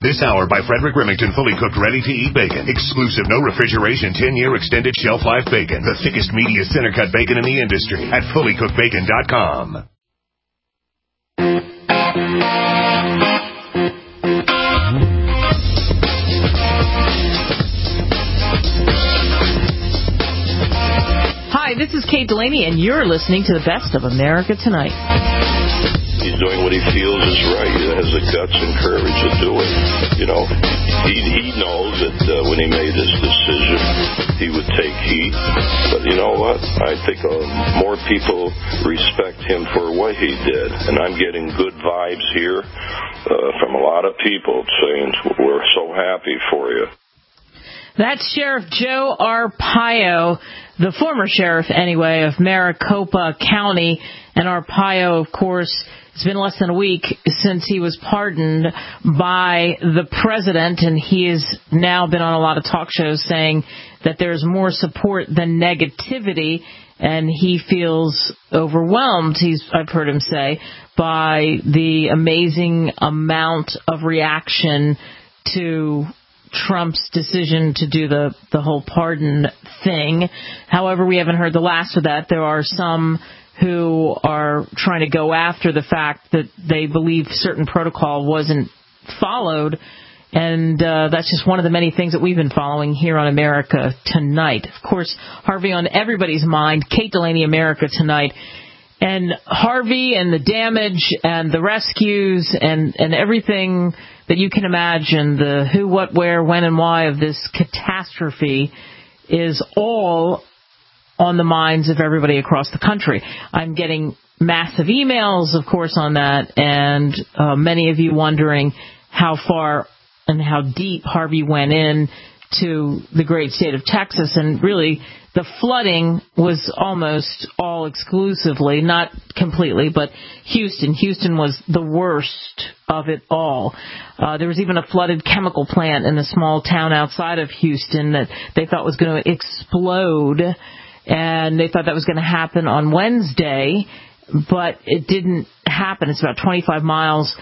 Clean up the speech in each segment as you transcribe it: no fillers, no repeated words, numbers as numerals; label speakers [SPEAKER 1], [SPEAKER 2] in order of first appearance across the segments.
[SPEAKER 1] This hour by Frederick Remington, fully cooked, ready-to-eat bacon. Exclusive, no refrigeration, 10-year extended shelf life bacon. The thickest, meatiest, center-cut bacon in the industry at fullycookedbacon.com.
[SPEAKER 2] Hi, this is Kate Delaney, and you're listening to the Best of America Tonight.
[SPEAKER 3] He's doing what he feels is right. He has the guts and courage to do it. You know, he knows that when he made his decision, he would take heat. But you know what? I think more people respect him for what he did. And I'm getting good vibes here from a lot of people saying, we're so happy for you.
[SPEAKER 2] That's Sheriff Joe Arpaio, the former sheriff, anyway, of Maricopa County. And Arpaio, of course, it's been less than a week since he was pardoned by the president, and he has now been on a lot of talk shows saying that there's more support than negativity, and he feels overwhelmed, I've heard him say, by the amazing amount of reaction to Trump's decision to do the whole pardon thing. However, we haven't heard the last of that. There are some who are trying to go after the fact that they believe certain protocol wasn't followed, and that's just one of the many things that we've been following here on America Tonight. Of course, Harvey on everybody's mind, Kate Delaney, America Tonight. And Harvey and the damage and the rescues and everything that you can imagine, the who, what, where, when, and why of this catastrophe is all on the minds of everybody across the country. I'm getting massive emails, of course, on that, and many of you wondering how far and how deep Harvey went in to the great state of Texas. And really, the flooding was almost all exclusively, not completely, but Houston. Houston was the worst of it all. There was even a flooded chemical plant in a small town outside of Houston that they thought was going to explode, and they thought that was going to happen on Wednesday, but it didn't happen. It's about 25 miles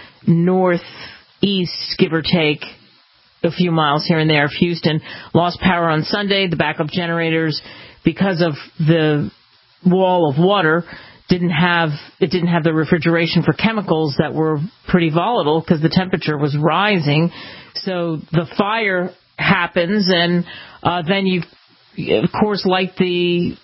[SPEAKER 2] northeast, give or take, a few miles here and there of Houston. Lost power on Sunday. The backup generators, because of the wall of water, didn't have the refrigeration for chemicals that were pretty volatile because the temperature was rising. So the fire happens, and then you, of course, light the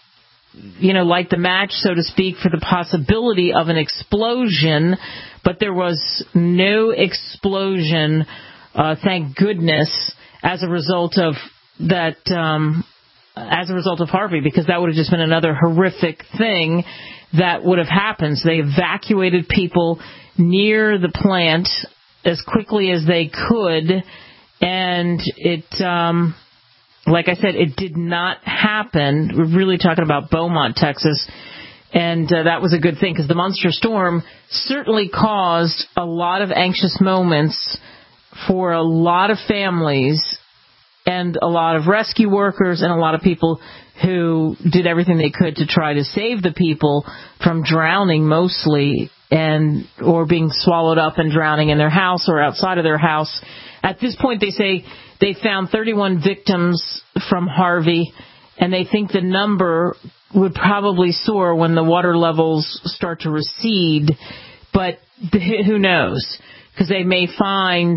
[SPEAKER 2] match, so to speak, for the possibility of an explosion. But there was no explosion, thank goodness, as a result of that. As a result of Harvey, because that would have just been another horrific thing that would have happened. So they evacuated people near the plant as quickly as they could, and it, like I said, it did not happen. We're really talking about Beaumont, Texas, and that was a good thing, because the monster storm certainly caused a lot of anxious moments for a lot of families and a lot of rescue workers and a lot of people who did everything they could to try to save the people from drowning mostly, or being swallowed up and drowning in their house or outside of their house. At this point, they say they found 31 victims from Harvey, and they think the number would probably soar when the water levels start to recede. But who knows? Because they may find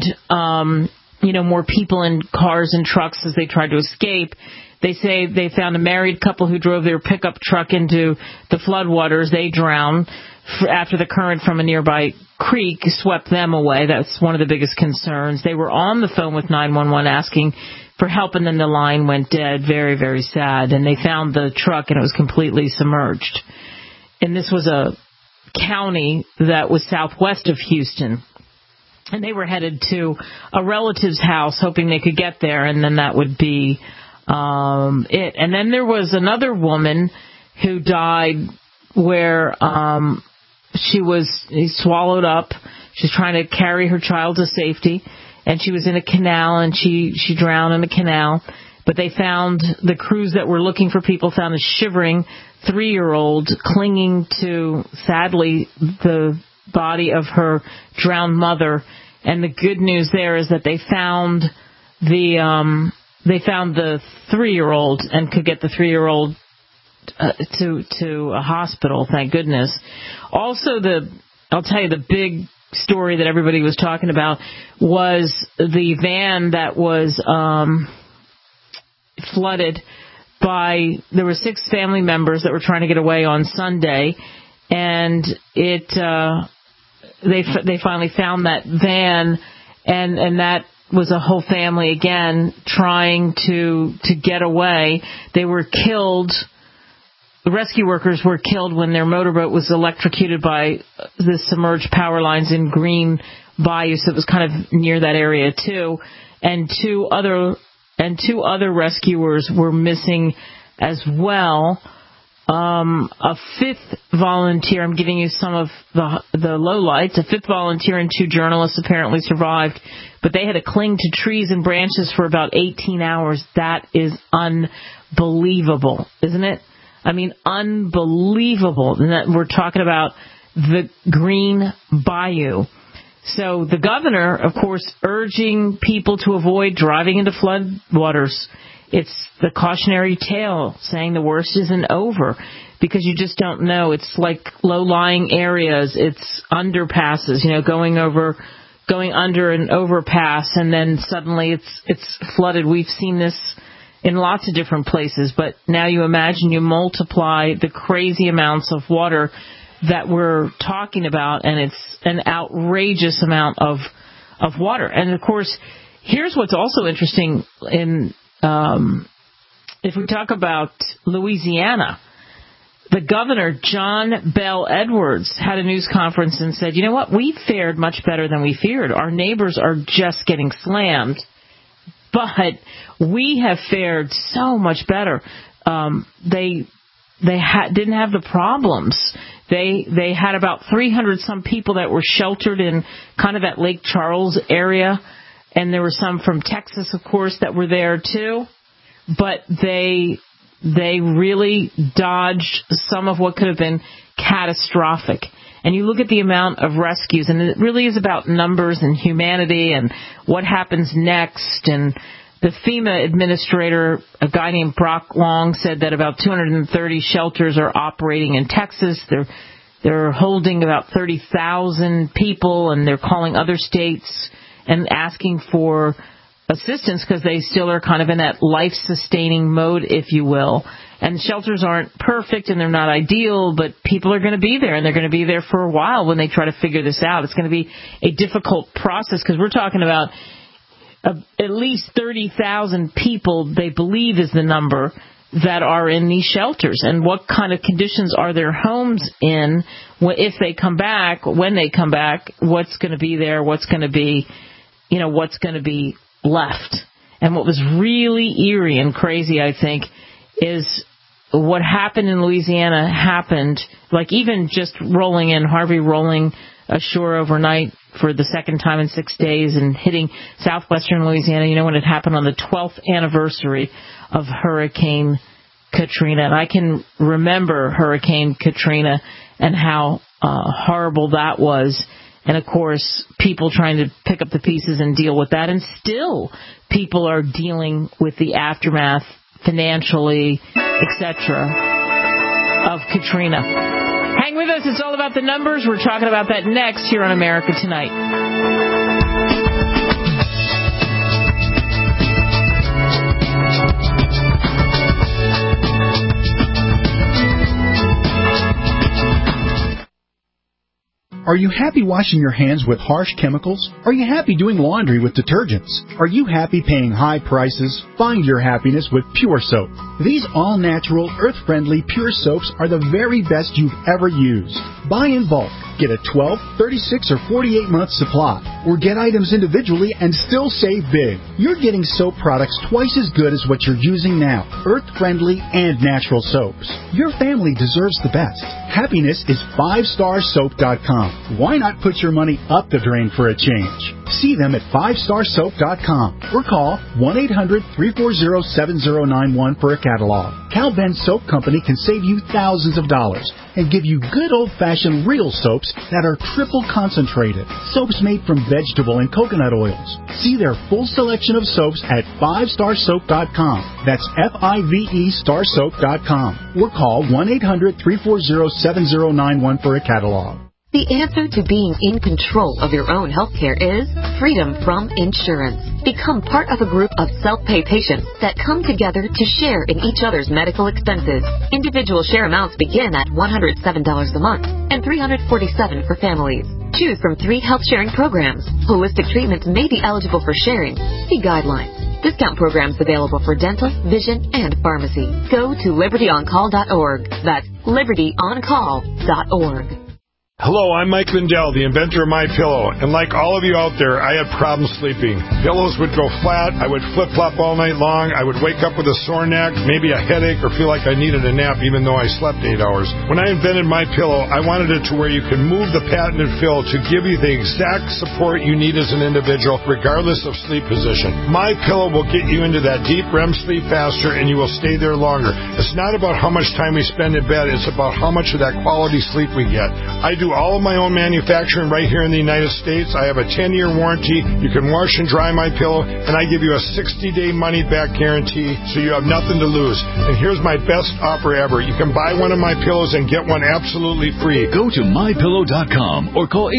[SPEAKER 2] more people in cars and trucks as they tried to escape. They say they found a married couple who drove their pickup truck into the floodwaters. They drowned after the current from a nearby creek swept them away. That's one of the biggest concerns. They were on the phone with 911 asking for help, and then the line went dead. Very, very sad. And they found the truck, and it was completely submerged. And this was a county that was southwest of Houston. And they were headed to a relative's house, hoping they could get there, and then that would be it. And then there was another woman who died where she was swallowed up. She was trying to carry her child to safety, and she was in a canal, and she drowned in a canal. But they found, the crews that were looking for people found a shivering 3-year-old clinging to, sadly, the body of her drowned mother, And the good news there is that they found the 3-year-old and could get the 3-year-old to a hospital. Thank goodness. Also, I'll tell you the big story that everybody was talking about was the van that was flooded by. There were 6 family members that were trying to get away on Sunday, and they finally found that van, and that was a whole family again trying to get away. They were killed. The rescue workers were killed when their motorboat was electrocuted by the submerged power lines in Green Bayou, so it was kind of near that area too. And two other rescuers were missing as well. A 5th volunteer, I'm giving you some of the lowlights, a 5th volunteer and 2 journalists apparently survived, but they had to cling to trees and branches for about 18 hours. That is unbelievable, isn't it? I mean, unbelievable. And we're talking about the Green Bayou. So the governor, of course, urging people to avoid driving into floodwaters. It's the cautionary tale saying the worst isn't over because you just don't know. It's like low-lying areas. It's underpasses, going under an overpass, and then suddenly it's flooded. We've seen this in lots of different places, but now you imagine you multiply the crazy amounts of water that we're talking about, and it's an outrageous amount of water. And, of course, here's what's also interesting if we talk about Louisiana. The governor, John Bel Edwards, had a news conference and said, you know what, we fared much better than we feared. Our neighbors are just getting slammed, but we have fared so much better. They didn't have the problems. They had about 300 some people that were sheltered in kind of that Lake Charles area, and there were some from Texas, of course, that were there too. But they really dodged some of what could have been catastrophic. And you look at the amount of rescues, and it really is about numbers and humanity and what happens next. And the FEMA administrator, a guy named Brock Long, said that about 230 shelters are operating in Texas. They're holding about 30,000 people, and they're calling other states and asking for assistance because they still are kind of in that life-sustaining mode, if you will. And shelters aren't perfect and they're not ideal, but people are going to be there, and they're going to be there for a while when they try to figure this out. It's going to be a difficult process because we're talking about at least 30,000 people, they believe is the number, that are in these shelters. And what kind of conditions are their homes in if they come back, when they come back, what's going to be there, what's going to be left. And what was really eerie and crazy, I think, is what happened in Louisiana happened, like even just Harvey rolling ashore overnight for the second time in 6 days and hitting southwestern Louisiana, when it happened on the 12th anniversary of Hurricane Katrina. And I can remember Hurricane Katrina and how horrible that was. And, of course, people trying to pick up the pieces and deal with that. And still people are dealing with the aftermath financially, etc., of Katrina. Hang with us. It's all about the numbers. We're talking about that next here on America Tonight.
[SPEAKER 4] Are you happy washing your hands with harsh chemicals? Are you happy doing laundry with detergents? Are you happy paying high prices? Find your happiness with Pure Soap. These all-natural, earth-friendly Pure Soaps are the very best you've ever used. Buy in bulk. Get a 12, 36, or 48-month supply. Or get items individually and still save big. You're getting soap products twice as good as what you're using now. Earth-friendly and natural soaps. Your family deserves the best. Happiness is 5starsoap.com. Why not put your money up the drain for a change? See them at 5starsoap.com or call 1-800-340-7091 for a catalog. Cal Ben Soap Company can save you thousands of dollars and give you good old-fashioned real soaps that are triple concentrated. Soaps made from vegetable and coconut oils. See their full selection of soaps at 5starsoap.com. That's F-I-V-E starsoap.com. Or call 1-800-340-7091 for a catalog.
[SPEAKER 5] The answer to being in control of your own healthcare is freedom from insurance. Become part of a group of self-pay patients that come together to share in each other's medical expenses. Individual share amounts begin at $107 a month and $347 for families. Choose from 3 health sharing programs. Holistic treatments may be eligible for sharing. See guidelines. Discount programs available for dental, vision, and pharmacy. Go to libertyoncall.org. That's libertyoncall.org.
[SPEAKER 6] Hello, I'm Mike Lindell, the inventor of MyPillow, and like all of you out there, I had problems sleeping. Pillows would go flat, I would flip-flop all night long, I would wake up with a sore neck, maybe a headache, or feel like I needed a nap even though I slept 8 hours. When I invented MyPillow, I wanted it to where you can move the patented fill to give you the exact support you need as an individual, regardless of sleep position. MyPillow will get you into that deep REM sleep faster, and you will stay there longer. It's not about how much time we spend in bed, it's about how much of that quality sleep we get. I do all of my own manufacturing right here in the United States. I have a 10-year warranty. You can wash and dry my pillow, and I give you a 60-day money-back guarantee, so you have nothing to lose. And here's my best offer ever. You can buy one of my pillows and get one absolutely free.
[SPEAKER 7] Go to MyPillow.com or call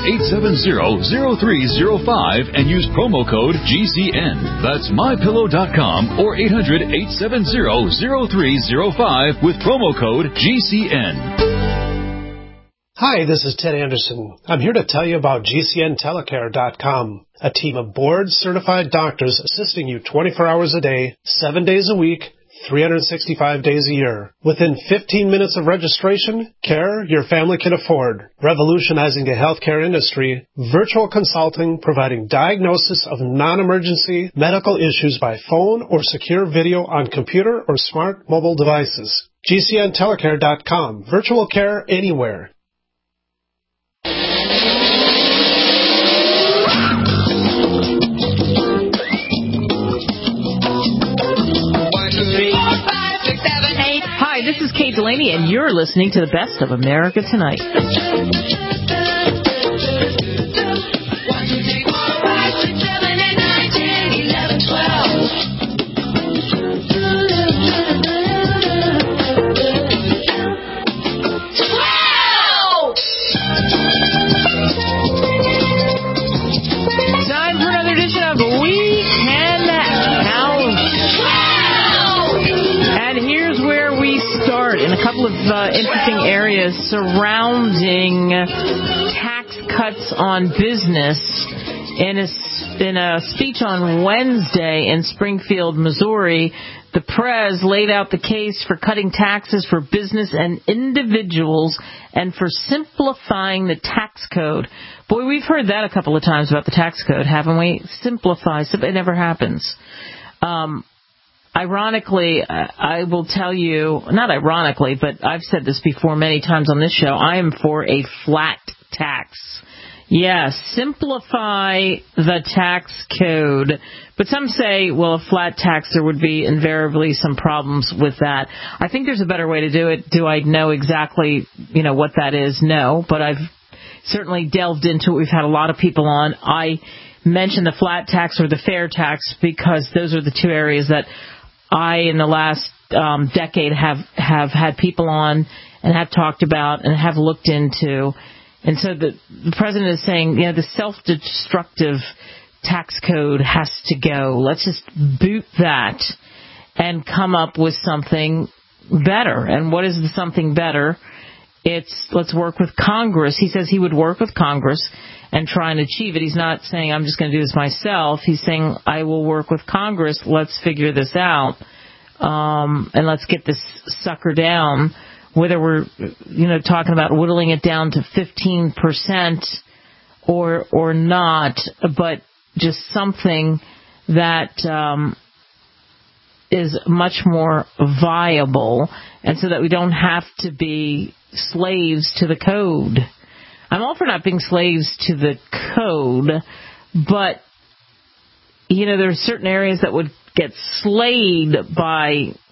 [SPEAKER 7] 800-870-0305 and use promo code GCN. That's MyPillow.com or 800-870-0305 with promo code GCN.
[SPEAKER 8] Hi, this is Ted Anderson. I'm here to tell you about GCNTelecare.com, a team of board-certified doctors assisting you 24 hours a day, 7 days a week, 365 days a year. Within 15 minutes of registration, care your family can afford. Revolutionizing the healthcare industry, virtual consulting providing diagnosis of non-emergency medical issues by phone or secure video on computer or smart mobile devices. GCNTelecare.com, virtual care anywhere.
[SPEAKER 2] Hi, this is Kate Delaney, and you're listening to the best of America Tonight. Time for another edition of Weekend House. And here's where we start in a couple of interesting areas surrounding tax cuts on business. In a speech on Wednesday in Springfield, Missouri, the Prez laid out the case for cutting taxes for business and individuals and for simplifying the tax code. Boy, we've heard that a couple of times about the tax code, haven't we? Simplify. It never happens. Ironically, I will tell you, not ironically, but I've said this before many times on this show, I am for a flat tax. Yes, simplify the tax code. But some say, well, a flat tax, there would be invariably some problems with that. I think there's a better way to do it. Do I know exactly, what that is? No, but I've certainly delved into it. We've had a lot of people on. I mentioned the flat tax or the fair tax because those are the two areas that I, in the last decade, have had people on and have talked about and have looked into. And so the president is saying, the self-destructive tax code has to go. Let's just boot that and come up with something better. And what is the something better? It's let's work with Congress. He says he would work with Congress and try and achieve it. He's not saying I'm just going to do this myself. He's saying I will work with Congress. Let's figure this out. And let's get this sucker down. Whether we're, talking about whittling it down to 15% or not, but just something that is much more viable, and so that we don't have to be slaves to the code. I'm all for not being slaves to the code, but, there are certain areas that would get slayed by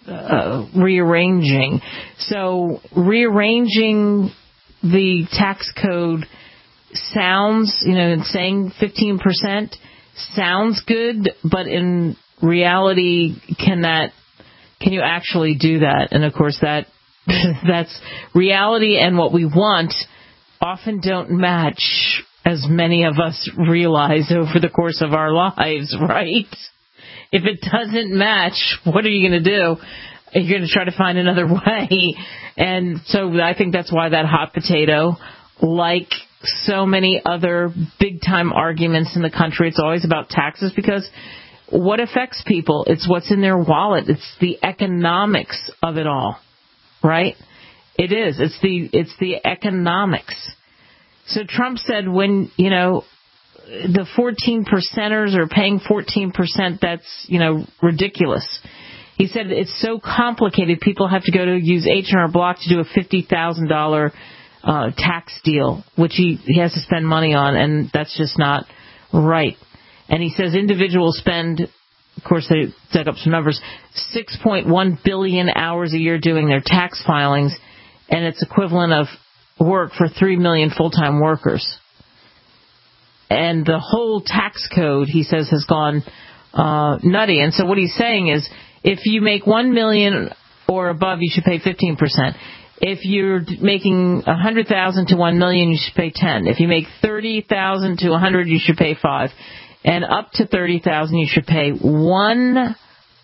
[SPEAKER 2] rearranging. So rearranging the tax code sounds, saying 15% sounds good, but in reality, can you actually do that? And of course that's reality, and what we want often don't match, as many of us realize over the course of our lives, right? If it doesn't match, what are you going to do? You're going to try to find another way. And so I think that's why that hot potato, like so many other big-time arguments in the country, it's always about taxes, because what affects people? It's what's in their wallet. It's the economics of it all, right? It is. It's the economics. So Trump said when, the 14%ers are paying 14%, that's, ridiculous. He said it's so complicated, people have to go to use H&R Block to do a $50,000 tax deal, which he has to spend money on, and that's just not right. And he says individuals spend, of course they dug up some numbers, 6.1 billion hours a year doing their tax filings, and it's equivalent of work for 3 million full-time workers. And the whole tax code, he says, has gone nutty. And so what he's saying is, if you make 1 million or above, you should pay 15%. If you're making 100,000 to 1 million, you should pay 10. If you make 30,000 to 100, you should pay 5. And up to 30,000, you should pay 1%.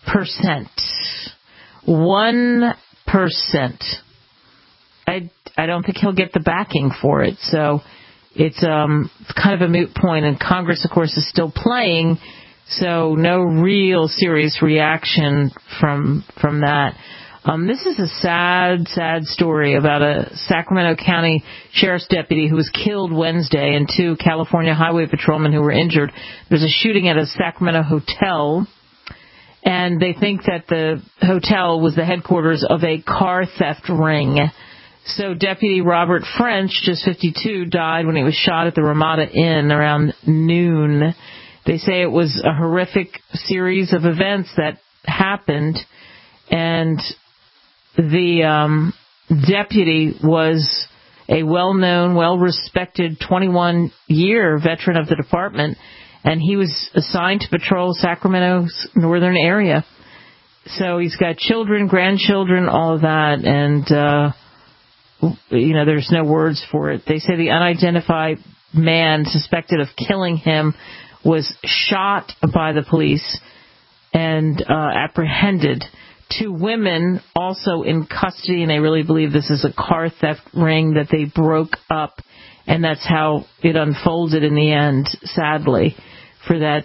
[SPEAKER 2] 1%. I don't think he'll get the backing for it. So it's kind of a moot point, and Congress, of course, is still playing, so no real serious reaction from that. This is a sad, sad story about a Sacramento County Sheriff's deputy who was killed Wednesday and 2 California Highway Patrolmen who were injured. There's a shooting at a Sacramento hotel, and they think that the hotel was the headquarters of a car theft ring. So Deputy Robert French, just 52, died when he was shot at the Ramada Inn around noon. They say it was a horrific series of events that happened, and the deputy was a well-known, well-respected 21-year veteran of the department, and he was assigned to patrol Sacramento's northern area. So he's got children, grandchildren, all of that, and there's no words for it. They say the unidentified man suspected of killing him was shot by the police and apprehended. 2 women also in custody, and they really believe this is a car theft ring that they broke up, and that's how it unfolded in the end, sadly, for that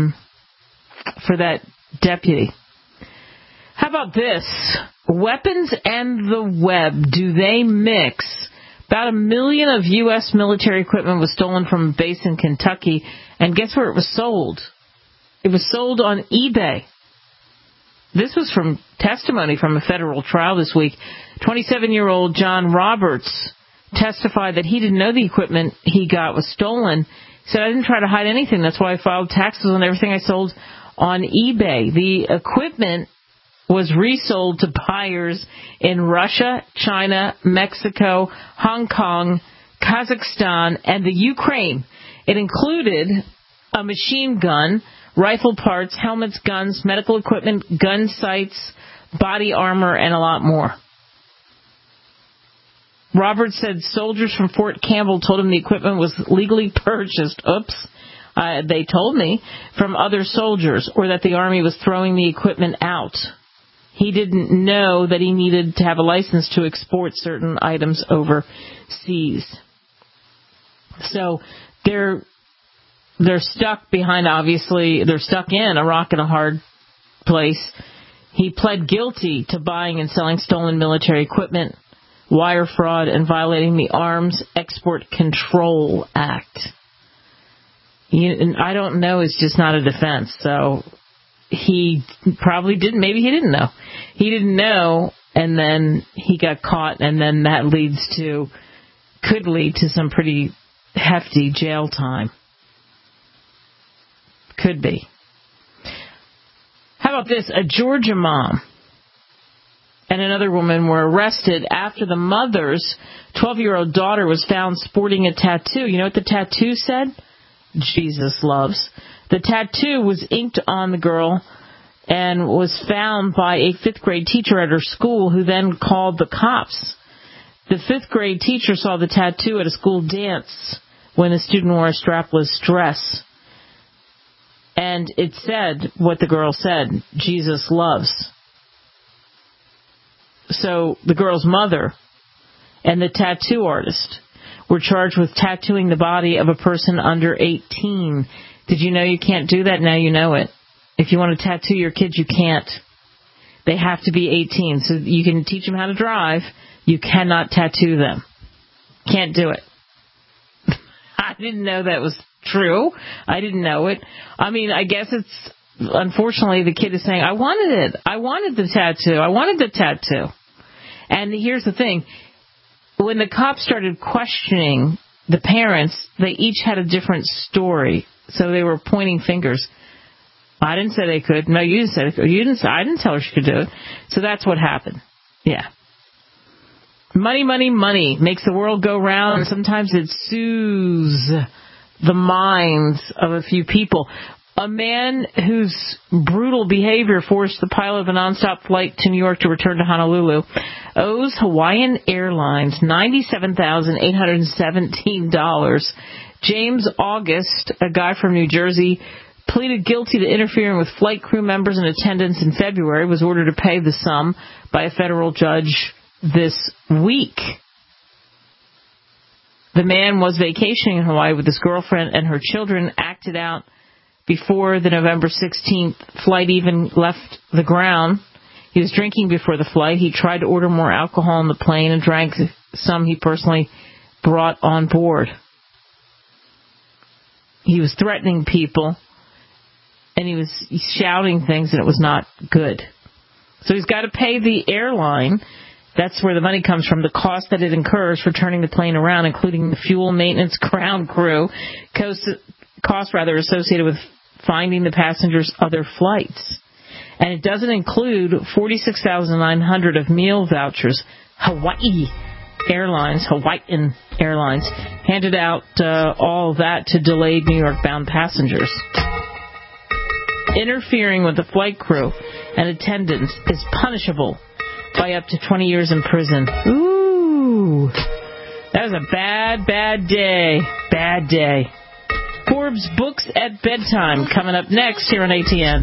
[SPEAKER 2] deputy. How about this? Weapons and the web, do they mix? About 1 million of U.S. military equipment was stolen from a base in Kentucky, and guess where it was sold? It was sold on eBay. This was from testimony from a federal trial this week. 27-year-old John Roberts testified that he didn't know the equipment he got was stolen. He said, I didn't try to hide anything. That's why I filed taxes on everything I sold on eBay. The equipment was resold to buyers in Russia, China, Mexico, Hong Kong, Kazakhstan, and the Ukraine. It included a machine gun, rifle parts, helmets, guns, medical equipment, gun sights, body armor, and a lot more. Roberts said soldiers from Fort Campbell told him the equipment was legally purchased. They told me, from other soldiers, or that the Army was throwing the equipment out. He didn't know that he needed to have a license to export certain items overseas. So they're stuck behind, obviously, they're stuck in a rock and a hard place. He pled guilty to buying and selling stolen military equipment, wire fraud, and violating the Arms Export Control Act. I don't know, it's just not a defense. So he probably didn't, maybe he didn't know. He didn't know, and then he got caught, and then that could lead to some pretty hefty jail time. Could be. How about this? A Georgia mom and another woman were arrested after the mother's 12-year-old daughter was found sporting a tattoo. You know what the tattoo said? Jesus loves. The tattoo was inked on the girl and was found by a 5th grade teacher at her school, who then called the cops. The 5th grade teacher saw the tattoo at a school dance when the student wore a strapless dress. And it said what the girl said, Jesus loves. So the girl's mother and the tattoo artist were charged with tattooing the body of a person under 18. Did you know you can't do that? Now you know it. If you want to tattoo your kids, you can't. They have to be 18. So you can teach them how to drive. You cannot tattoo them. Can't do it. I didn't know that was true. I didn't know it. I mean, I guess it's, unfortunately, the kid is saying, I wanted it. I wanted the tattoo. I wanted the tattoo. And here's the thing. When the cops started questioning the parents, they each had a different story. So they were pointing fingers. I didn't say they could. No, you didn't say they could. I didn't tell her she could do it. So that's what happened. Yeah. Money, money, money makes the world go round. Sometimes it soothes the minds of a few people. A man whose brutal behavior forced the pilot of a nonstop flight to New York to return to Honolulu owes Hawaiian Airlines $97,817. James August, a guy from New Jersey, pleaded guilty to interfering with flight crew members and attendants in February, was ordered to pay the sum by a federal judge this week. The man was vacationing in Hawaii with his girlfriend and her children, acted out before the November 16th flight even left the ground. He was drinking before the flight. He tried to order more alcohol on the plane and drank some he personally brought on board. He was threatening people, and he was shouting things, and it was not good. So he's got to pay the airline. That's where the money comes from, the cost that it incurs for turning the plane around, including the fuel, maintenance, ground crew, costs associated with finding the passengers other flights. And it doesn't include $46,900 of meal vouchers. Hawaiian Airlines handed out all that to delayed New York-bound passengers. Interfering with the flight crew and attendants is punishable by up to 20 years in prison. Ooh, that was a bad, bad day. Bad day. Forbes Books at Bedtime coming up next here on ATN.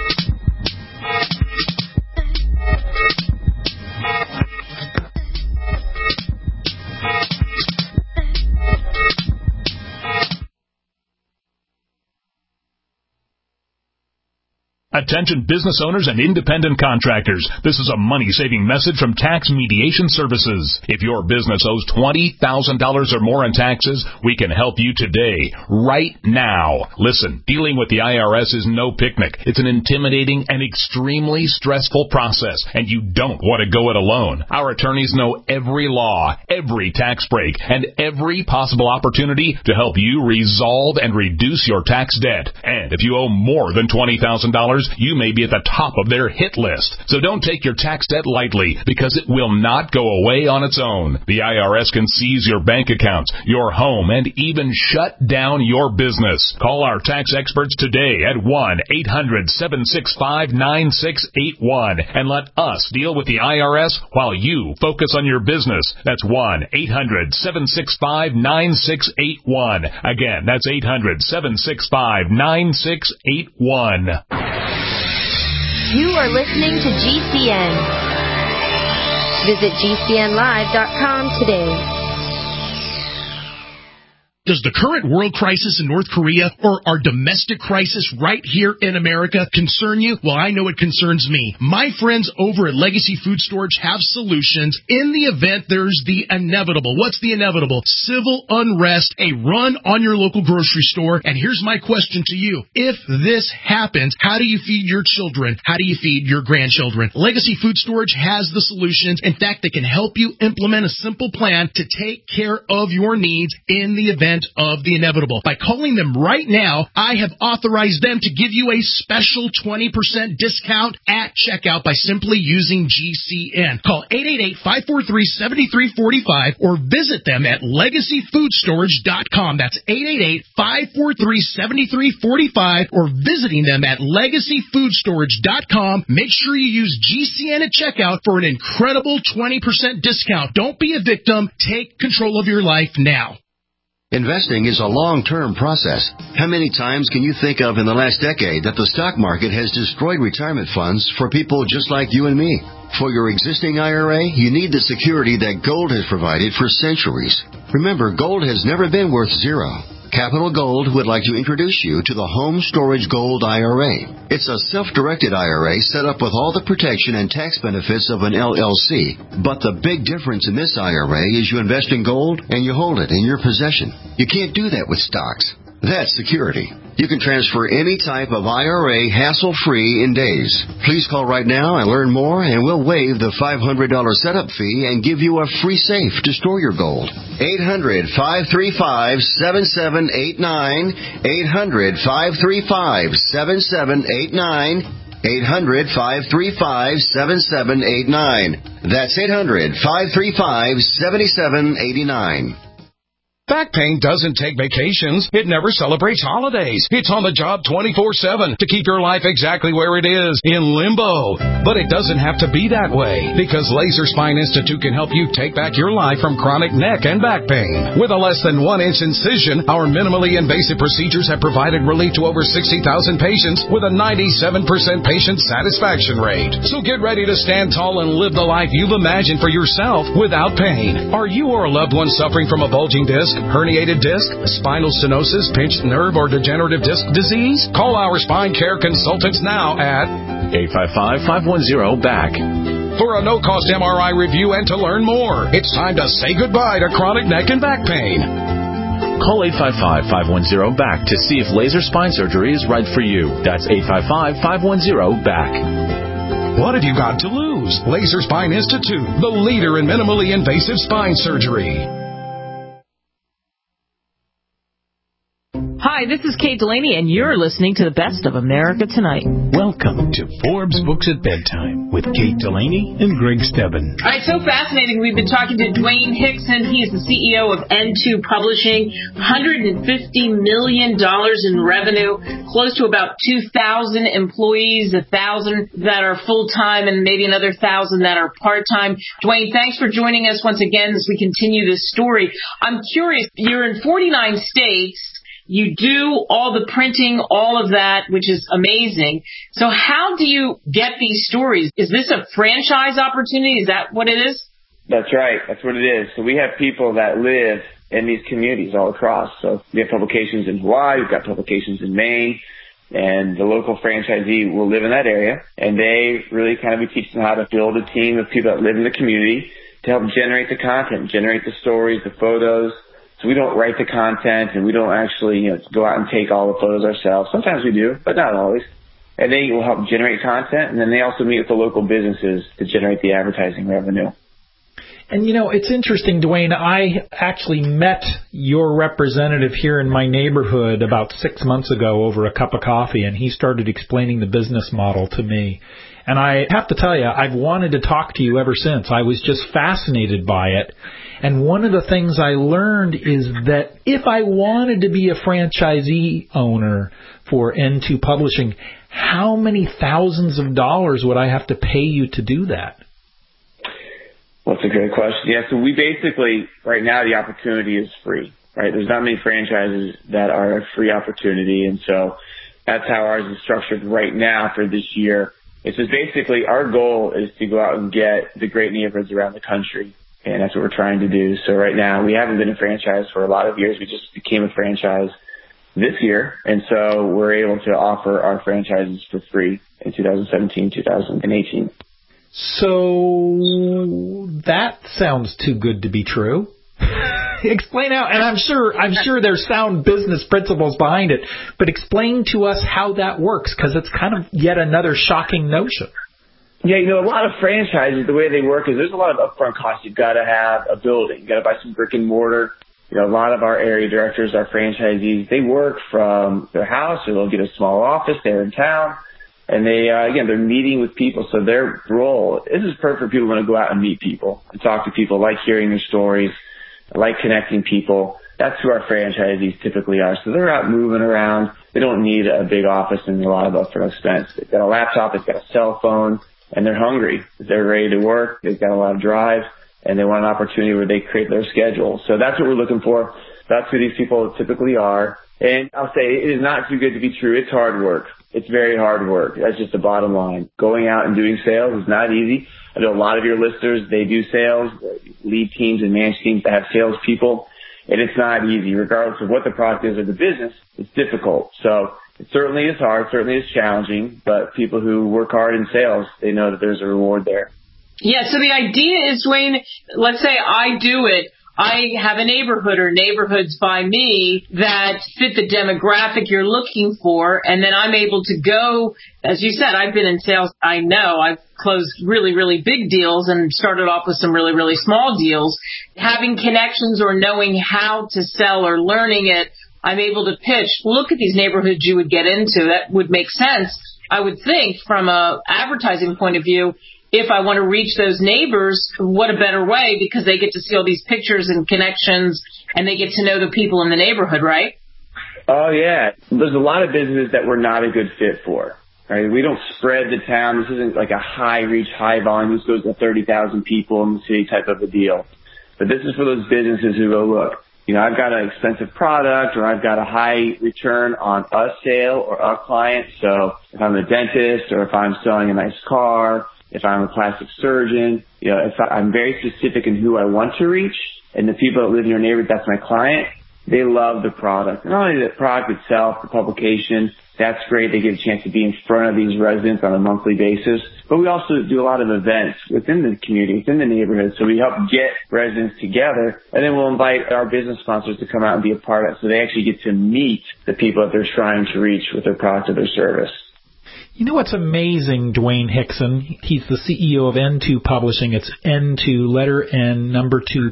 [SPEAKER 9] Attention business owners and independent contractors. This is a money-saving message from Tax Mediation Services. If your business owes $20,000 or more in taxes, we can help you today, right now. Listen, dealing with the IRS is no picnic. It's an intimidating and extremely stressful process, and you don't want to go it alone. Our attorneys know every law, every tax break, and every possible opportunity to help you resolve and reduce your tax debt. And if you owe more than $20,000, you may be at the top of their hit list. So don't take your tax debt lightly, because it will not go away on its own. The IRS can seize your bank accounts, your home, and even shut down your business. Call our tax experts today at 1-800-765-9681 and let us deal with the IRS while you focus on your business. That's 1-800-765-9681. Again, that's 800-765-9681.
[SPEAKER 10] You are listening to GCN. Visit GCNlive.com today.
[SPEAKER 11] Does the current world crisis in North Korea or our domestic crisis right here in America concern you? Well, I know it concerns me. My friends over at Legacy Food Storage have solutions in the event there's the inevitable. What's the inevitable? Civil unrest, a run on your local grocery store. And here's my question to you. If this happens, how do you feed your children? How do you feed your grandchildren? Legacy Food Storage has the solutions. In fact, they can help you implement a simple plan to take care of your needs in the event of the inevitable. By calling them right now, I have authorized them to give you a special 20% discount at checkout by simply using GCN. Call 888-543-7345 or visit them at LegacyFoodStorage.com. That's 888-543-7345 or visiting them at LegacyFoodStorage.com. Make sure you use GCN at checkout for an incredible 20% discount. Don't be a victim. Take control of your life now.
[SPEAKER 12] Investing is a long-term process. How many times can you think of in the last decade that the stock market has destroyed retirement funds for people just like you and me? For your existing IRA, you need the security that gold has provided for centuries. Remember, gold has never been worth zero. Capital Gold would like to introduce you to the Home Storage Gold IRA. It's a self-directed IRA set up with all the protection and tax benefits of an LLC. But the big difference in this IRA is you invest in gold and you hold it in your possession. You can't do that with stocks. That's security. You can transfer any type of IRA hassle-free in days. Please call right now and learn more, and we'll waive the $500 setup fee and give you a free safe to store your gold. 800-535-7789. 800-535-7789. 800-535-7789. That's 800-535-7789.
[SPEAKER 13] Back pain doesn't take vacations. It never celebrates holidays. It's on the job 24/7 to keep your life exactly where it is, in limbo. But it doesn't have to be that way, because Laser Spine Institute can help you take back your life from chronic neck and back pain. With a less than 1-inch incision, our minimally invasive procedures have provided relief to over 60,000 patients with a 97% patient satisfaction rate. So get ready to stand tall and live the life you've imagined for yourself without pain. Are you or a loved one suffering from a bulging disc, herniated disc, spinal stenosis, pinched nerve, or degenerative disc disease? Call our spine care consultants now at
[SPEAKER 9] 855-510-BACK.
[SPEAKER 13] for a no-cost MRI review and to learn more. It's time to say goodbye to chronic neck and back pain.
[SPEAKER 9] Call 855-510-BACK to see if laser spine surgery is right for you. That's 855-510-BACK.
[SPEAKER 13] What have you got to lose? Laser Spine Institute, the leader in minimally invasive spine surgery.
[SPEAKER 2] Hi, this is Kate Delaney, and you're listening to the Best of America Tonight.
[SPEAKER 14] Welcome to Forbes Books at Bedtime with Kate Delaney and Greg Stebbin.
[SPEAKER 2] All right, so fascinating. We've been talking to Dwayne Hickson. He is the CEO of N2 Publishing. $150 million in revenue, close to about 2,000 employees, 1,000 that are full-time, and maybe another 1,000 that are part-time. Dwayne, thanks for joining us once again as we continue this story. I'm curious, you're in 49 states. You do all the printing, all of that, which is amazing. So how do you get these stories? Is this a franchise opportunity? Is that what it is?
[SPEAKER 15] That's right. That's what it is. So we have people that live in these communities all across. So we have publications in Hawaii. We've got publications in Maine. And the local franchisee will live in that area. And they really we teach them how to build a team of people that live in the community to help generate the content, generate the stories, the photos. So we don't write the content, and we don't actually, go out and take all the photos ourselves. Sometimes we do, but not always. And they will help generate content, and then they also meet with the local businesses to generate the advertising revenue.
[SPEAKER 16] And, it's interesting, Dwayne. I actually met your representative here in my neighborhood about 6 months ago over a cup of coffee, and he started explaining the business model to me. And I have to tell you, I've wanted to talk to you ever since. I was just fascinated by it. And one of the things I learned is that if I wanted to be a franchisee owner for N2 Publishing, how many thousands of dollars would I have to pay you to do that?
[SPEAKER 15] Well, that's a great question. Yeah, so we basically, right now, the opportunity is free, right? There's not many franchises that are a free opportunity, and so that's how ours is structured right now for this year. It's just basically our goal is to go out and get the great neighborhoods around the country. And that's what we're trying to do. So right now, we haven't been a franchise for a lot of years. We just became a franchise this year. And so we're able to offer our franchises for free in 2017, 2018.
[SPEAKER 16] So that sounds too good to be true. Explain how, and I'm sure there's sound business principles behind it, but explain to us how that works, because it's kind of yet another shocking notion.
[SPEAKER 15] Yeah, a lot of franchises, the way they work is there's a lot of upfront costs. You've got to have a building. You've got to buy some brick and mortar. A lot of our area directors, our franchisees, they work from their house, or they'll get a small office there in town. And they're meeting with people. So their role, this is perfect for people who want to go out and meet people and talk to people, like hearing their stories, like connecting people. That's who our franchisees typically are. So they're out moving around. They don't need a big office and a lot of upfront expense. They've got a laptop, they've got a cell phone, and they're hungry. They're ready to work. They've got a lot of drive, and they want an opportunity where they create their schedule. So that's what we're looking for. That's who these people typically are. And I'll say it is not too good to be true. It's hard work. It's very hard work. That's just the bottom line. Going out and doing sales is not easy. I know a lot of your listeners, they do sales, lead teams and manage teams that have salespeople, and it's not easy. Regardless of what the product is or the business, it's difficult. So it certainly is hard, certainly is challenging, but people who work hard in sales, they know that there's a reward there.
[SPEAKER 2] Yeah, so the idea is, Dwayne, let's say I do it. I have a neighborhood or neighborhoods by me that fit the demographic you're looking for, and then I'm able to go, as you said, I've been in sales. I know I've closed really, really big deals and started off with some really, really small deals. Having connections or knowing how to sell or learning it, I'm able to pitch, look at these neighborhoods you would get into. That would make sense, I would think, from a advertising point of view. If I want to reach those neighbors, what a better way, because they get to see all these pictures and connections, and they get to know the people in the neighborhood, right?
[SPEAKER 15] Oh, yeah. There's a lot of businesses that we're not a good fit for. Right? We don't spread the town. This isn't like a high-reach, high-volume. This goes to 30,000 people in the city type of a deal. But this is for those businesses who go, look, I've got an expensive product, or I've got a high return on a sale or a client. So if I'm a dentist, or if I'm selling a nice car, if I'm a plastic surgeon, if I'm very specific in who I want to reach, and the people that live in your neighborhood, that's my client, they love the product. Not only the product itself, the publication, that's great. They get a chance to be in front of these residents on a monthly basis. But we also do a lot of events within the community, within the neighborhood. So we help get residents together, and then we'll invite our business sponsors to come out and be a part of it. So they actually get to meet the people that they're trying to reach with their product or their service.
[SPEAKER 16] You know what's amazing, Dwayne Hickson? He's the CEO of N2 Publishing. It's N2, letter N, number 2,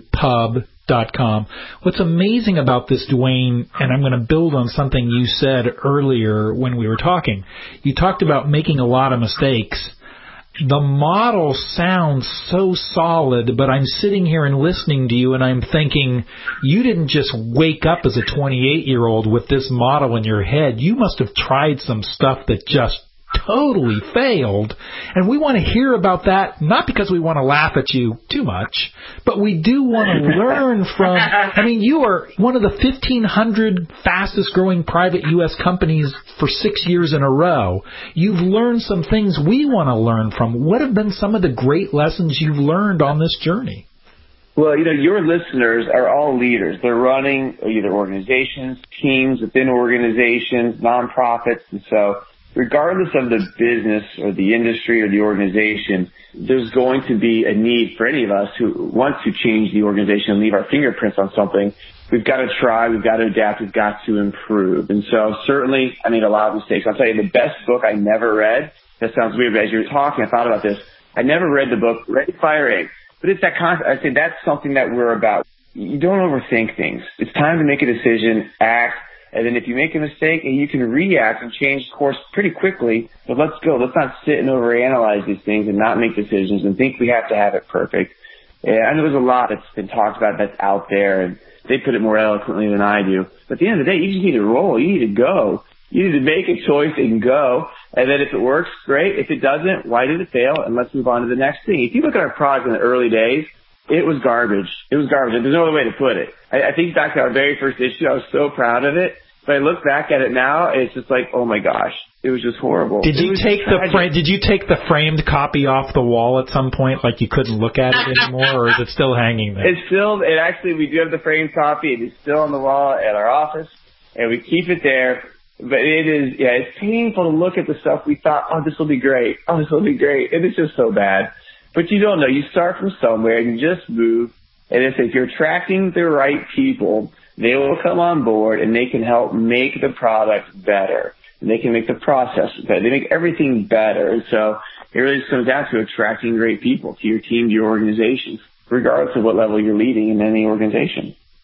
[SPEAKER 16] pub.com. What's amazing about this, Dwayne, and I'm going to build on something you said earlier when we were talking. You talked about making a lot of mistakes. The model sounds so solid, but I'm sitting here and listening to you, and I'm thinking, you didn't just wake up as a 28-year-old with this model in your head. You must have tried some stuff that just totally failed, and we want to hear about that, not because we want to laugh at you too much, but we do want to learn from, you are one of the 1,500 fastest growing private U.S. companies for 6 years in a row. You've learned some things we want to learn from. What have been some of the great lessons you've learned on this journey?
[SPEAKER 15] Well, your listeners are all leaders. They're running either organizations, teams within organizations, nonprofits, and so regardless of the business or the industry or the organization, there's going to be a need for any of us who want to change the organization and leave our fingerprints on something. We've got to try, we've got to adapt, we've got to improve. And so certainly I made a lot of mistakes. I'll tell you, the best book I never read, that sounds weird, but as you were talking, I thought about this. I never read the book Ready, Fire, Aim. But it's that concept. I say that's something that we're about. You don't overthink things. It's time to make a decision, act. And then if you make a mistake, you can react and change course pretty quickly. But let's go. Let's not sit and overanalyze these things and not make decisions and think we have to have it perfect. And I know there's a lot that's been talked about that's out there, and they put it more eloquently than I do. But at the end of the day, you just need to roll. You need to go. You need to make a choice and go. And then if it works, great. If it doesn't, why did it fail? And let's move on to the next thing. If you look at our product in the early days, it was garbage. It was garbage. There's no other way to put it. I think back to our very first issue, I was so proud of it. But I look back at it now, it's just like, oh my gosh, it was just horrible.
[SPEAKER 16] Did you take the framed copy off the wall at some point, like you couldn't look at it anymore, or is it still hanging there?
[SPEAKER 15] We do have the framed copy. It is still on the wall at our office, and we keep it there. But it's painful to look at the stuff we thought, oh, this will be great. Oh, this will be great. And it's just so bad. But you don't know. You start from somewhere and you just move. And if you're attracting the right people, they will come on board and they can help make the product better. And they can make the process better. They make everything better. And so it really just comes down to attracting great people to your team, to your organization, regardless of what level you're leading in any organization.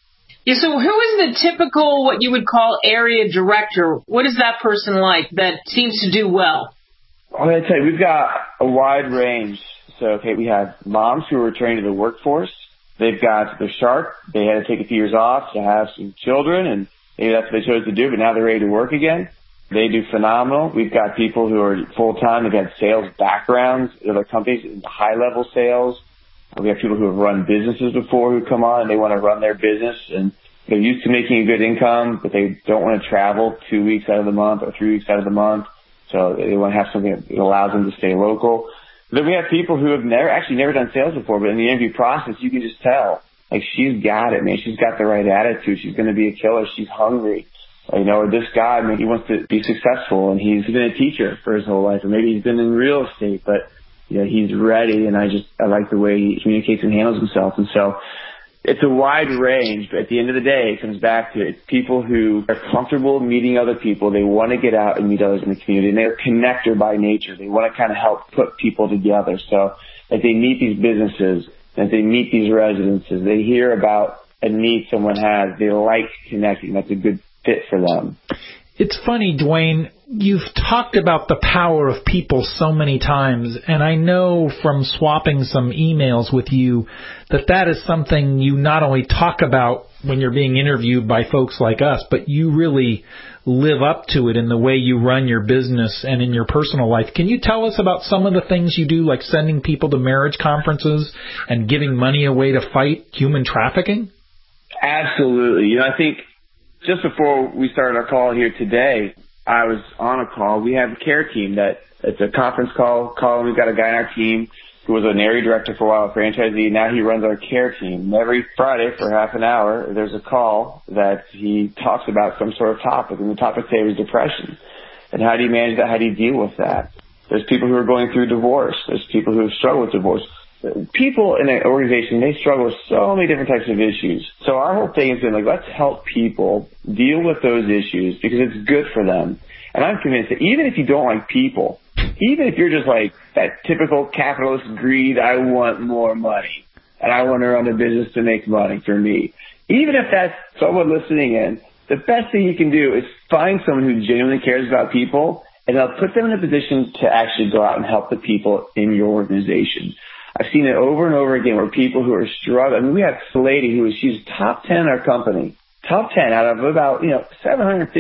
[SPEAKER 2] Yeah, so who is the typical, what you would call area director? What is that person like that seems to do well?
[SPEAKER 15] I'm going to tell you, we've got a wide range. So, okay, we have moms who are returning to the workforce. They've got the shark. They had to take a few years off to have some children, and maybe that's what they chose to do, but now they're ready to work again. They do phenomenal. We've got people who are full-time. They've had sales backgrounds at other companies, high-level sales. We have people who have run businesses before who come on and they want to run their business, and they're used to making a good income, but they don't want to travel 2 weeks out of the month or 3 weeks out of the month. So they want to have something that allows them to stay local. Then we have people who have never done sales before, but in the interview process, you can just tell, like, she's got it, man. She's got the right attitude. She's going to be a killer. She's hungry. Or this guy, I mean, he wants to be successful, and he's been a teacher for his whole life, or maybe he's been in real estate, but he's ready, and I like the way he communicates and handles himself. And so it's a wide range, but at the end of the day, it comes back to it's people who are comfortable meeting other people. They want to get out and meet others in the community, and they're a connector by nature. They want to kind of help put people together. So as they meet these businesses, as they meet these residences, they hear about a need someone has. They like connecting. That's a good fit for them.
[SPEAKER 16] It's funny, Dwayne, you've talked about the power of people so many times, and I know from swapping some emails with you that is something you not only talk about when you're being interviewed by folks like us, but you really live up to it in the way you run your business and in your personal life. Can you tell us about some of the things you do, like sending people to marriage conferences and giving money away to fight human trafficking?
[SPEAKER 15] Absolutely. I think just before we started our call here today, I was on a call. We have a care team it's a conference call. We've got a guy on our team who was an area director for a while, a franchisee. Now he runs our care team. Every Friday for half an hour, there's a call that he talks about some sort of topic. And the topic today was depression. And how do you manage that? How do you deal with that? There's people who are going through divorce. There's people who struggle with divorce. People in an organization, they struggle with so many different types of issues. So our whole thing has been let's help people deal with those issues because it's good for them. And I'm convinced that even if you don't like people, even if you're just like that typical capitalist greed, I want more money and I want to run a business to make money for me, even if that's someone listening in, the best thing you can do is find someone who genuinely cares about people, and they'll put them in a position to actually go out and help the people in your organization. I've seen it over and over again where people who are struggling. I mean, we have a lady she's top 10 in our company, top 10 out of about 750,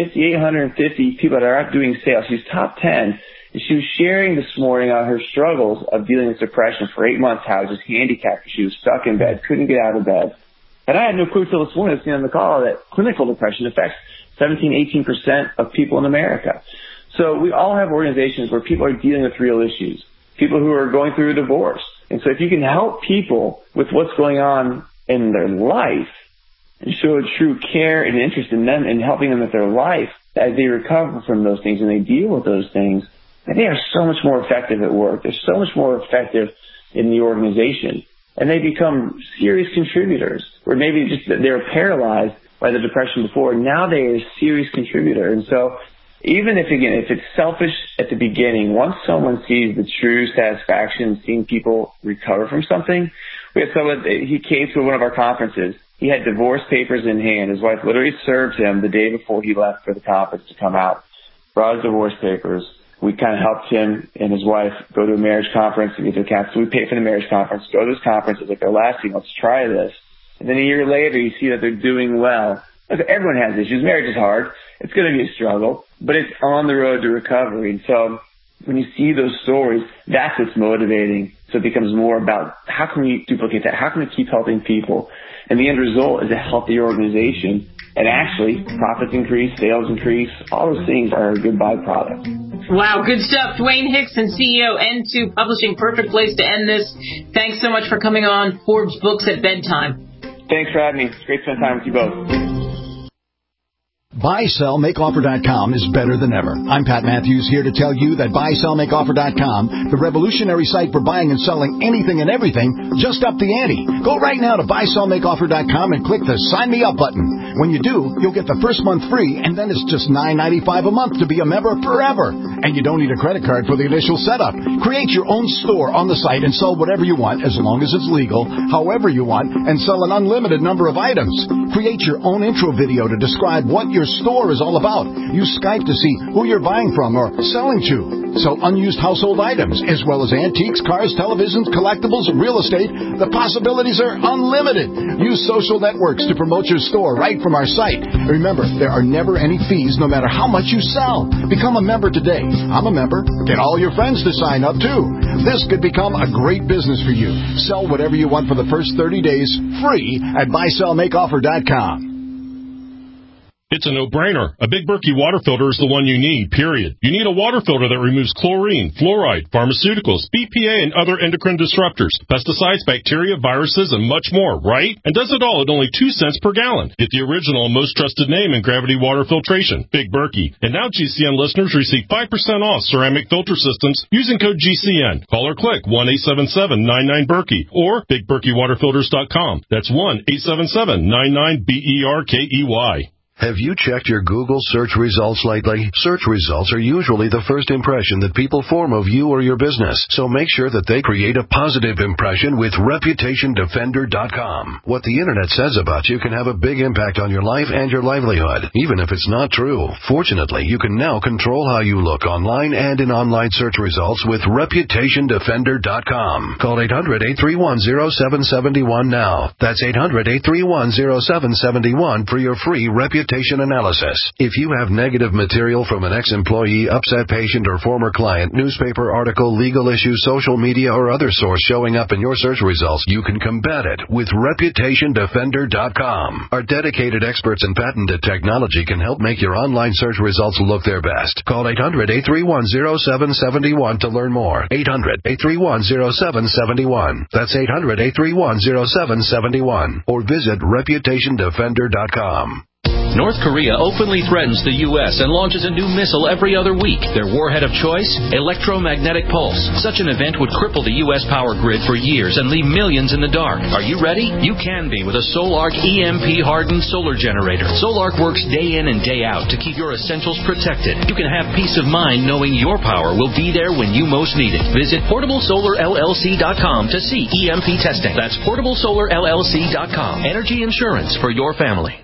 [SPEAKER 15] 850 people that are out doing sales. She's top 10, and she was sharing this morning on her struggles of dealing with depression for 8 months. How just handicapped. She was stuck in bed, couldn't get out of bed, and I had no clue till this morning. I was on the call that clinical depression affects 17-18% of people in America. So we all have organizations where people are dealing with real issues, people who are going through a divorce. And so if you can help people with what's going on in their life and show true care and interest in them and helping them with their life as they recover from those things and they deal with those things, they are so much more effective at work. They're so much more effective in the organization. And they become serious contributors, or maybe just they were paralyzed by the depression before. Now they are a serious contributor. And so even if it's selfish at the beginning, once someone sees the true satisfaction in seeing people recover from something, we had someone, he came to one of our conferences. He had divorce papers in hand. His wife literally served him the day before he left for the conference to come out, brought his divorce papers. We kind of helped him and his wife go to a marriage conference and get to a conference. So we paid for the marriage conference, go to this conference. It's like their last thing. Let's try this. And then a year later, you see that they're doing well. Everyone has issues. Marriage is hard. It's going to be a struggle, but it's on the road to recovery. And so when you see those stories, that's what's motivating. So it becomes more about how can we duplicate that? How can we keep helping people? And the end result is a healthy organization. And actually, profits increase, sales increase. All those things are a good byproduct.
[SPEAKER 2] Wow, good stuff. Dwayne Hickson, CEO, N2 Publishing. Perfect place to end this. Thanks so much for coming on Forbes Books at Bedtime.
[SPEAKER 15] Thanks for having me. It's great to spend time with you both.
[SPEAKER 17] BuySellMakeOffer.com is better than ever. I'm Pat Matthews here to tell you that BuySellMakeOffer.com, the revolutionary site for buying and selling anything and everything, just upped the ante. Go right now to BuySellMakeOffer.com and click the Sign Me Up button. When you do, you'll get the first month free, and then it's just $9.95 a month to be a member forever. And you don't need a credit card for the initial setup. Create your own store on the site and sell whatever you want, as long as it's legal, however you want, and sell an unlimited number of items. Create your own intro video to describe what your store is all about. Use Skype to see who you're buying from or selling to. Sell unused household items, as well as antiques, cars, televisions, collectibles, real estate. The possibilities are unlimited. Use social networks to promote your store right from our site. Remember, there are never any fees no matter how much you sell. Become a member today. I'm a member. Get all your friends to sign up, too. This could become a great business for you. Sell whatever you want for the first 30 days free at buysellmakeoffer.com.
[SPEAKER 18] It's a no-brainer. A Big Berkey water filter is the one you need, period. You need a water filter that removes chlorine, fluoride, pharmaceuticals, BPA, and other endocrine disruptors, pesticides, bacteria, viruses, and much more, right? And does it all at only 2 cents per gallon. Get the original and most trusted name in gravity water filtration, Big Berkey. And now GCN listeners receive 5% off ceramic filter systems using code GCN. Call or click 1-877-99-BERKEY or BigBerkeyWaterFilters.com. That's 1-877-99-BERKEY.
[SPEAKER 19] Have you checked your Google search results lately? Search results are usually the first impression that people form of you or your business, so make sure that they create a positive impression with ReputationDefender.com. What the Internet says about you can have a big impact on your life and your livelihood, even if it's not true. Fortunately, you can now control how you look online and in online search results with ReputationDefender.com. Call 800-831-0771 now. That's 800-831-0771 for your free reputation analysis. If you have negative material from an ex-employee, upset patient, or former client, newspaper article, legal issue, social media, or other source showing up in your search results, you can combat it with ReputationDefender.com. Our dedicated experts in patented technology can help make your online search results look their best. Call 800-831-0771 to learn more. 800-831-0771. That's 800-831-0771. Or visit ReputationDefender.com.
[SPEAKER 20] North Korea openly threatens the U.S. and launches a new missile every other week. Their warhead of choice? Electromagnetic pulse. Such an event would cripple the U.S. power grid for years and leave millions in the dark. Are you ready? You can be with a Solarc EMP-hardened solar generator. Solarc works day in and day out to keep your essentials protected. You can have peace of mind knowing your power will be there when you most need it. Visit PortableSolarLLC.com to see EMP testing. That's PortableSolarLLC.com. Energy insurance for your family.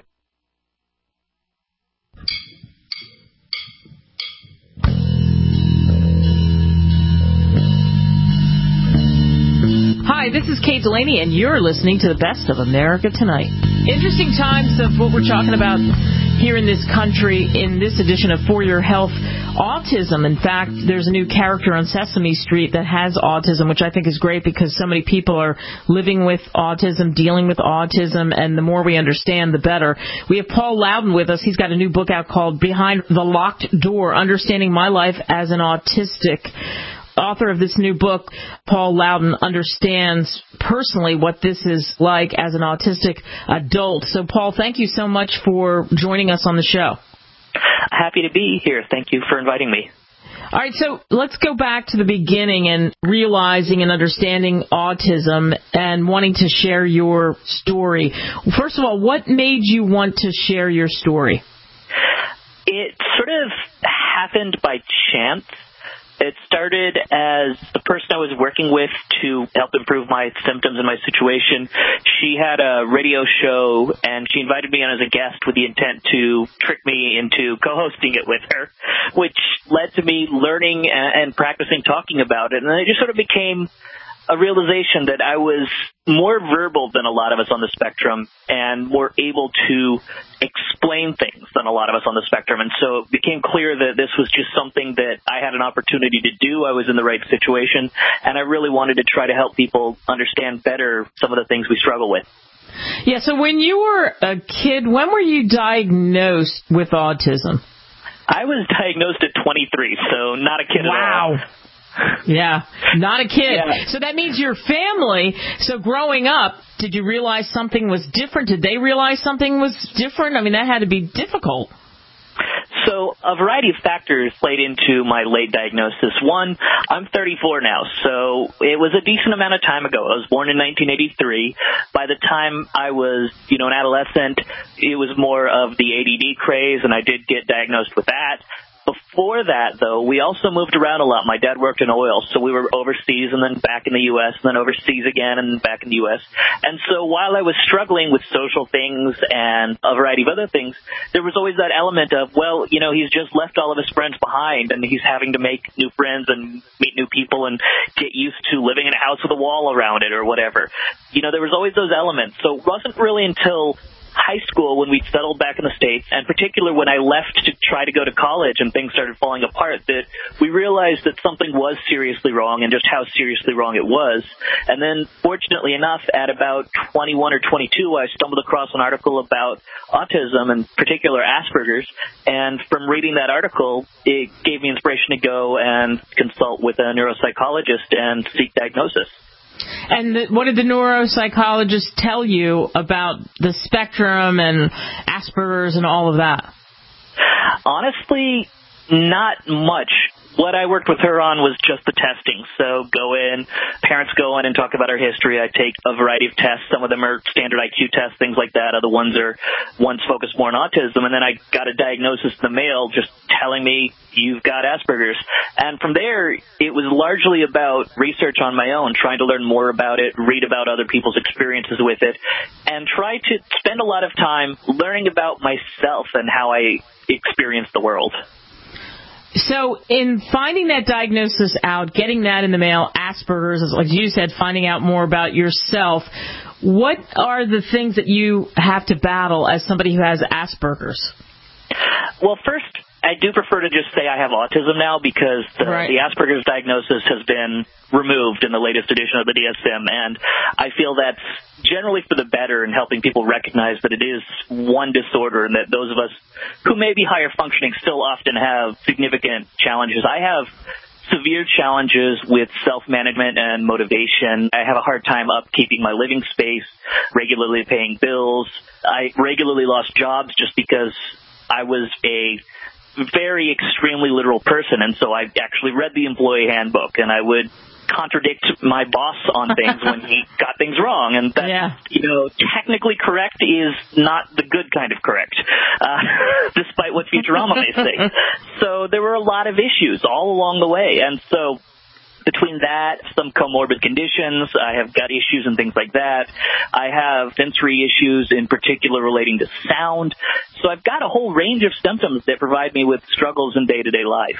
[SPEAKER 2] Hi, this is Kate Delaney, and you're listening to the Best of America Tonight. Interesting times of what we're talking about here in this country in this edition of For Your Health. Autism. In fact, there's a new character on Sesame Street that has autism, which I think is great because so many people are living with autism, dealing with autism, and the more we understand, the better. We have Paul Loudon with us. He's got a new book out called Behind the Locked Door, Understanding My Life as an Autistic. Author of this new book, Paul Loudon, understands personally what this is like as an autistic adult. So, Paul, thank you so much for joining us on the show.
[SPEAKER 21] Happy to be here. Thank you for inviting me.
[SPEAKER 2] All right, so let's go back to the beginning and realizing and understanding autism and wanting to share your story. First of all, what made you want to share your story?
[SPEAKER 21] It sort of happened by chance. It started as the person I was working with to help improve my symptoms and my situation. She had a radio show, and she invited me on as a guest with the intent to trick me into co-hosting it with her, which led to me learning and practicing talking about it. And it just sort of became a realization that I was more verbal than a lot of us on the spectrum and more able to explain things than a lot of us on the spectrum. And so it became clear that this was just something that I had an opportunity to do. I was in the right situation, and I really wanted to try to help people understand better some of the things we struggle with.
[SPEAKER 2] Yeah, so when you were a kid, when were you diagnosed with autism?
[SPEAKER 21] I was diagnosed at 23, so not a kid at all.
[SPEAKER 2] Wow. Yeah, not a kid.
[SPEAKER 21] Yeah.
[SPEAKER 2] So that means your family, so growing up, did you realize something was different? Did they realize something was different? I mean, that had to be difficult.
[SPEAKER 21] So So a variety of factors played into my late diagnosis. One, I'm 34 now, so it was a decent amount of time ago. I was born in 1983. By the time I was, an adolescent, it was more of the ADD craze, and I did get diagnosed with that. Before that, though, we also moved around a lot. My dad worked in oil, so we were overseas and then back in the U.S., and then overseas again and back in the U.S. And so while I was struggling with social things and a variety of other things, there was always that element of, he's just left all of his friends behind, and he's having to make new friends and meet new people and get used to living in a house with a wall around it or whatever. There was always those elements. So it wasn't really until high school when we settled back in the States, and particularly when I left to try to go to college and things started falling apart, that we realized that something was seriously wrong and just how seriously wrong it was. And then, fortunately enough, at about 21 or 22, I stumbled across an article about autism, in particular Asperger's, and from reading that article, it gave me inspiration to go and consult with a neuropsychologist and seek diagnosis.
[SPEAKER 2] And what did the neuropsychologist tell you about the spectrum and Asperger's and all of that?
[SPEAKER 21] Honestly, not much. What I worked with her on was just the testing. So parents go in and talk about our history. I take a variety of tests. Some of them are standard IQ tests, things like that. Other ones focus more on autism. And then I got a diagnosis in the mail just telling me, you've got Asperger's. And from there, it was largely about research on my own, trying to learn more about it, read about other people's experiences with it, and try to spend a lot of time learning about myself and how I experience the world.
[SPEAKER 2] So in finding that diagnosis out, getting that in the mail, Asperger's, like you said, finding out more about yourself, what are the things that you have to battle as somebody who has Asperger's?
[SPEAKER 21] Well, first, I do prefer to just say I have autism now because the Asperger's diagnosis has been removed in the latest edition of the DSM, and I feel that's generally for the better in helping people recognize that it is one disorder and that those of us who may be higher functioning still often have significant challenges. I have severe challenges with self-management and motivation. I have a hard time upkeeping my living space, regularly paying bills. I regularly lost jobs just because I was a very extremely literal person, and so I actually read the employee handbook, and I would contradict my boss on things when he got things wrong, and that, technically correct is not the good kind of correct, despite what Futurama may say. So there were a lot of issues all along the way, and so between that, some comorbid conditions, I have gut issues and things like that. I have sensory issues, in particular relating to sound. So I've got a whole range of symptoms that provide me with struggles in day-to-day life.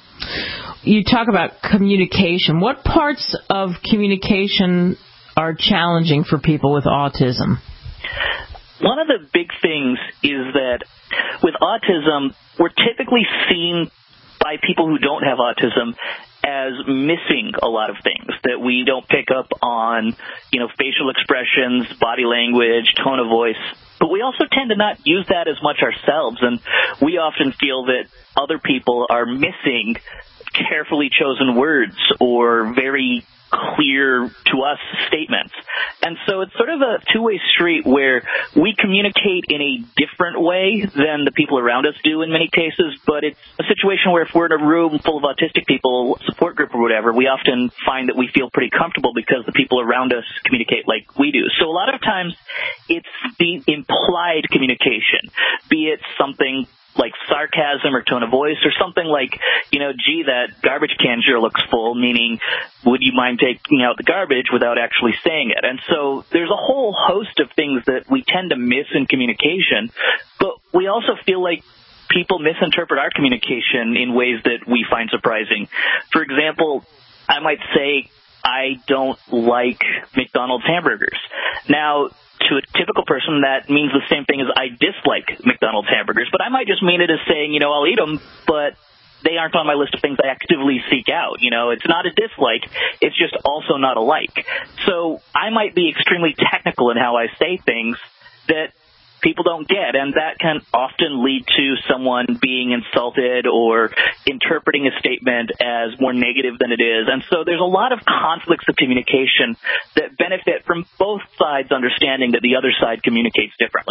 [SPEAKER 2] You talk about communication. What parts of communication are challenging for people with autism?
[SPEAKER 21] One of the big things is that with autism, we're typically seen by people who don't have autism as missing a lot of things, that we don't pick up on, facial expressions, body language, tone of voice. But we also tend to not use that as much ourselves, and we often feel that other people are missing carefully chosen words or very clear to us statements. And so it's sort of a two-way street where we communicate in a different way than the people around us do in many cases, but it's a situation where if we're in a room full of autistic people, support group or whatever, we often find that we feel pretty comfortable because the people around us communicate like we do. So a lot of times it's the implied communication, be it something like sarcasm or tone of voice, or something like, gee, that garbage can sure looks full, meaning, would you mind taking out the garbage without actually saying it? And so there's a whole host of things that we tend to miss in communication, but we also feel like people misinterpret our communication in ways that we find surprising. For example, I might say, I don't like McDonald's hamburgers. Now, to a typical person, that means the same thing as I dislike McDonald's hamburgers, but I might just mean it as saying, I'll eat them, but they aren't on my list of things I actively seek out. It's not a dislike, it's just also not a like. So I might be extremely technical in how I say things that people don't get, and that can often lead to someone being insulted or interpreting a statement as more negative than it is. And so there's a lot of conflicts of communication that benefit from both sides understanding that the other side communicates differently.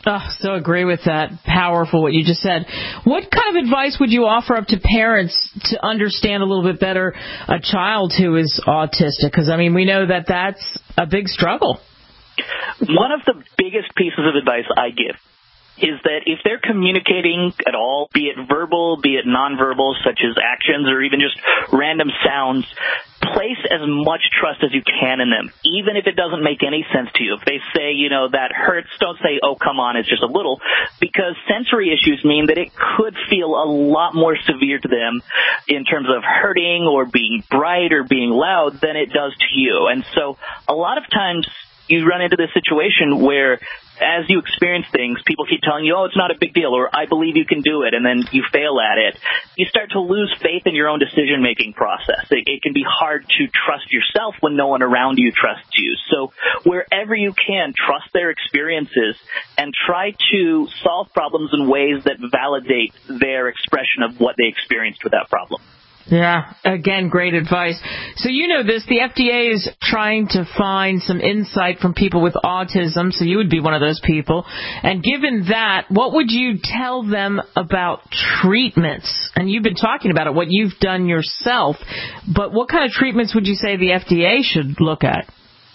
[SPEAKER 2] Oh, so agree with that. Powerful what you just said. What kind of advice would you offer up to parents to understand a little bit better a child who is autistic? Because, I mean, we know that that's a big struggle.
[SPEAKER 21] One of the biggest pieces of advice I give is that if they're communicating at all, be it verbal, be it nonverbal, such as actions or even just random sounds, place as much trust as you can in them, even if it doesn't make any sense to you. If they say, that hurts, don't say, oh, come on, it's just a little, because sensory issues mean that it could feel a lot more severe to them in terms of hurting or being bright or being loud than it does to you. And so a lot of times you run into this situation where as you experience things, people keep telling you, oh, it's not a big deal, or I believe you can do it, and then you fail at it. You start to lose faith in your own decision-making process. It can be hard to trust yourself when no one around you trusts you. So wherever you can, trust their experiences and try to solve problems in ways that validate their expression of what they experienced with that problem.
[SPEAKER 2] Yeah, again, great advice. So you know this, the FDA is trying to find some insight from people with autism, so you would be one of those people. And given that, what would you tell them about treatments? And you've been talking about it, what you've done yourself, but what kind of treatments would you say the FDA should look at?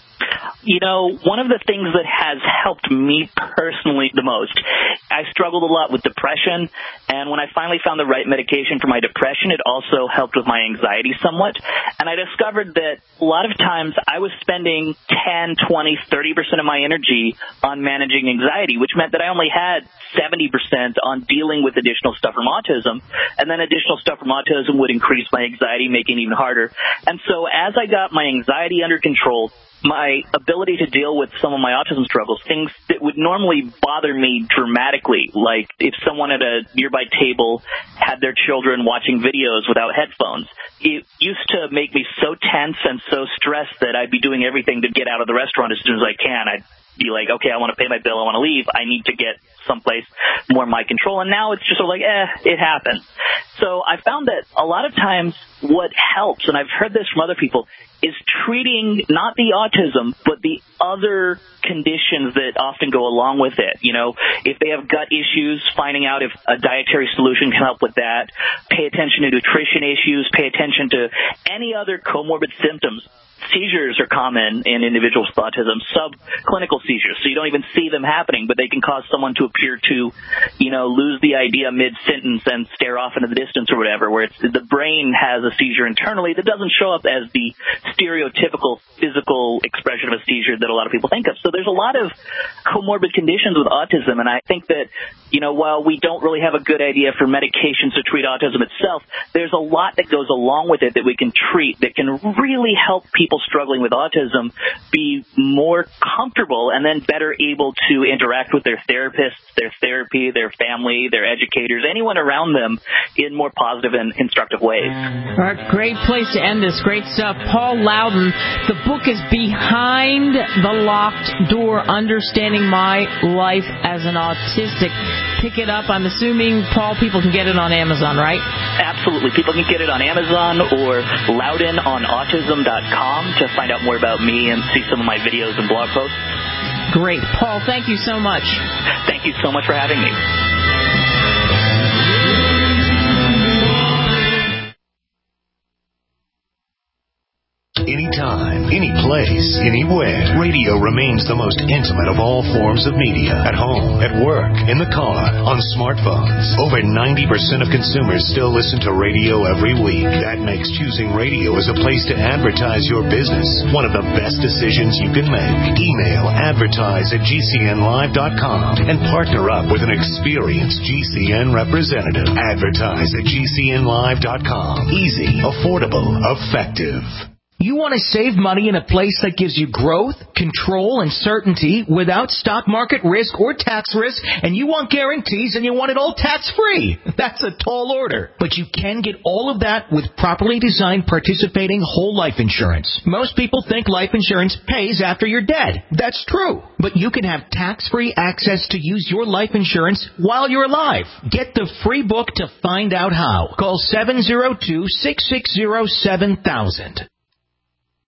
[SPEAKER 21] One of the things that has helped me personally the most, I struggled a lot with depression, and when I finally found the right medication for my depression, it also helped with my anxiety somewhat. And I discovered that a lot of times I was spending 10, 20, 30% of my energy on managing anxiety, which meant that I only had 70% on dealing with additional stuff from autism, and then additional stuff from autism would increase my anxiety, making it even harder. And so as I got my anxiety under control, my ability to deal with some of my autism struggles, things that would normally bother me dramatically, like if someone at a nearby table had their children watching videos without headphones. It used to make me so tense and so stressed that I'd be doing everything to get out of the restaurant as soon as I can. I'd be like, okay, I want to pay my bill, I want to leave, I need to get someplace more in my control. And now it's just sort of like, it happens. So I found that a lot of times what helps, and I've heard this from other people, is treating not the autism, but the other conditions that often go along with it. If they have gut issues, finding out if a dietary solution can help with that. Pay attention to nutrition issues. Pay attention to any other comorbid symptoms. Seizures are common in individuals with autism, subclinical seizures. So you don't even see them happening, but they can cause someone to appear to, lose the idea mid-sentence and stare off into the distance or whatever, where the brain has a seizure internally that doesn't show up as the stereotypical physical expression of a seizure that a lot of people think of. So there's a lot of comorbid conditions with autism, and I think that, while we don't really have a good idea for medications to treat autism itself, there's a lot that goes along with it that we can treat that can really help people struggling with autism be more comfortable and then better able to interact with their therapists, their therapy, their family, their educators, anyone around them in more positive and instructive ways.
[SPEAKER 2] All right, great place to end this. Great stuff. Paul Loudon, the book is Behind the Locked Door, Understanding My Life as an Autistic. Pick it up. I'm assuming, Paul, people can get it on Amazon, right?
[SPEAKER 21] Absolutely. People can get it on Amazon or loudenonautism.com to find out more about me and see some of my videos and blog posts.
[SPEAKER 2] Great. Paul, thank you so much.
[SPEAKER 21] Thank you so much for having me.
[SPEAKER 1] Anytime, any place, anywhere. Radio remains the most intimate of all forms of media. At home, at work, in the car, on smartphones. Over 90% of consumers still listen to radio every week. That makes choosing radio as a place to advertise your business one of the best decisions you can make. Email advertise@gcnlive.com and partner up with an experienced GCN representative. Advertise@gcnlive.com. Easy, affordable, effective.
[SPEAKER 11] You want to save money in a place that gives you growth, control, and certainty without stock market risk or tax risk, and you want guarantees and you want it all tax-free. That's a tall order. But you can get all of that with properly designed participating whole life insurance. Most people think life insurance pays after you're dead. That's true. But you can have tax-free access to use your life insurance while you're alive. Get the free book to find out how. Call 702-660-7000.